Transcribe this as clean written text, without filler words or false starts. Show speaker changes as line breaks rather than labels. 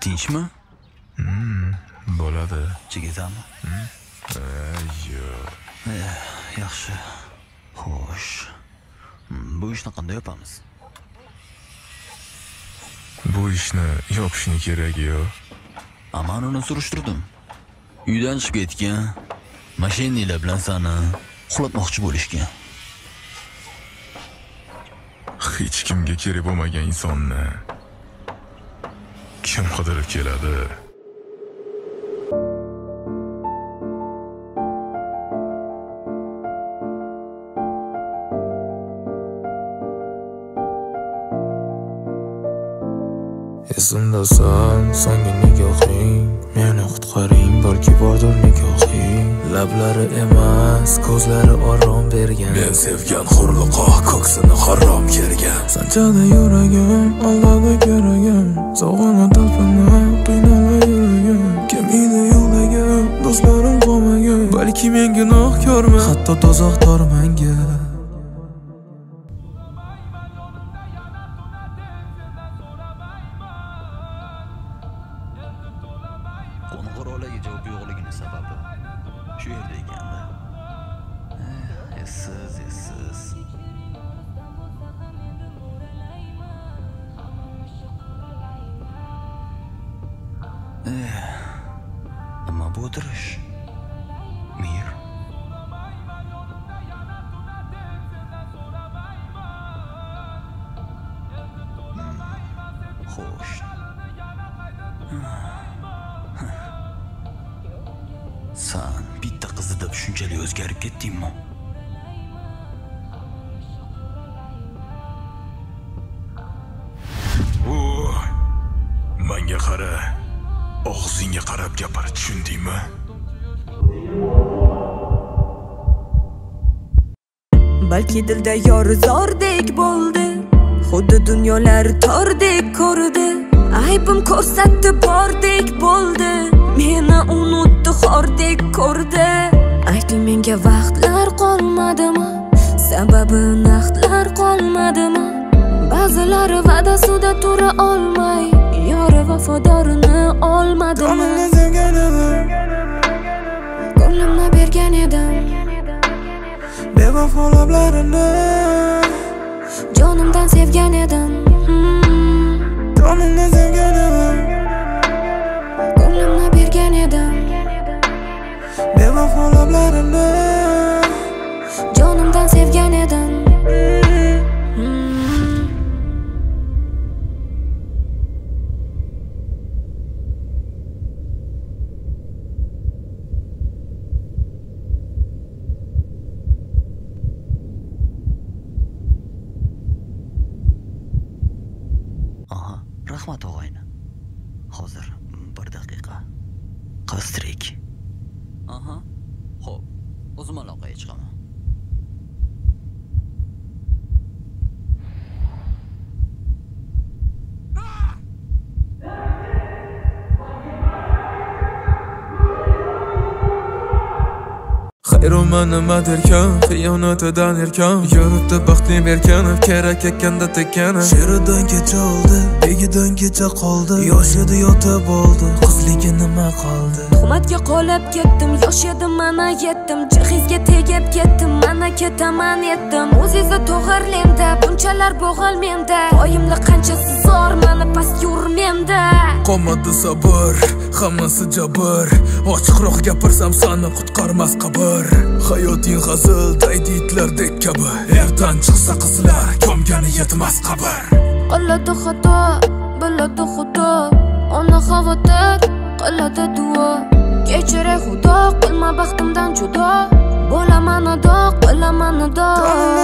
Tinchmi?
Bo'ladi.
Chigitami?
Yo'q.
Yaxshi. Xo'sh. Bu ishni qanday yapamiz?
Bu ishni yopishni keragi yo'q.
Men uni surishtirdim. Uydan chiqib ketgan. Mashinalar bilan seni uxlatmoqchi bo'lishgan.
Hech kimga kerak bo'lmagan insonni kim qidirib keladi?
Esimdasan so'nggi nigohing, meni qutqaring, balki bordir nigohing. Lablari emas, ko'zlari orom bergan. Men sevgan hurliqoq ko'ksini harom kergan. Sanchada yuragim, aldada keragim. Sog'ini talpinib, qiynala yuragim. Kim edi yo'ldagi do'stlarim qolmagan. Balki men gunohkorman, hatto dozoqdor menga.
Qo'ng'iroqlarga javob yo'qligini sababi shu yerda ekanda. Essiz. Nima bu o'tirish? Mir. Xo'sh. Sen bitta qizni deb shunchalik o'zgarib ketdingmi?
Menga qara. Og'zingga qarab gapir, tushundingmi?
Balki dilda yor zordek bo'ldi, xuddi dunyolar tordek ko'rdi. Aybim ko'rsatdi bordek bo'ldi, meni unutdi xordek ko'rdi. Ayting menga vaqtlar qolmadimi? Sababi naqdlar qolmadimi? Ba'zilari va'dasida tura olmay, yori vafodorini olmadimi? Ko'nglimni bergan edim,
Bevafo lablarini
jonimdan sevgan edim.
Jonimni sevgan edim,
Ko'nglimni bergan edim,
bevafo lablarini
jonimdan sevgan edim.
Rahmat og'ayni. Hozir 1 daqiqa. Qastrik. Xo'p, o'zim aloqaga chiqaman.
Xayruman nima derkan, xiyonatidan erkan. Yuribdi baxtli berkanib, kerak ekanda tekkanib. Sheridan kecha oldi, begidan kecha qoldi. Yosh edi yotib oldi, qizligi nima qoldi?
Tuhmatga qolib ketdim, yosh edim mana yetdim. Jihizga tegib ketdim, mana ketaman etdim. O'zingizga to'g'irlemda, bunchalar bo'g'al menda. Oyimli qanchasi zor, mani past yur menda.
Qolmadi sabr, hammasi jabr. Ochiqroq gapirsam seni qutqarmas qabr. Hayoting hazil, daydi itlardek kabi. Ertan chiqsa qizlar, ko'mgani yetmas qabr.
Qiladi xato, biladi xudo. Ona xavotir, qiladi duo. Kechiray xudo, qilma baxtimdan judo. Bo'laman ado, qilaman ado.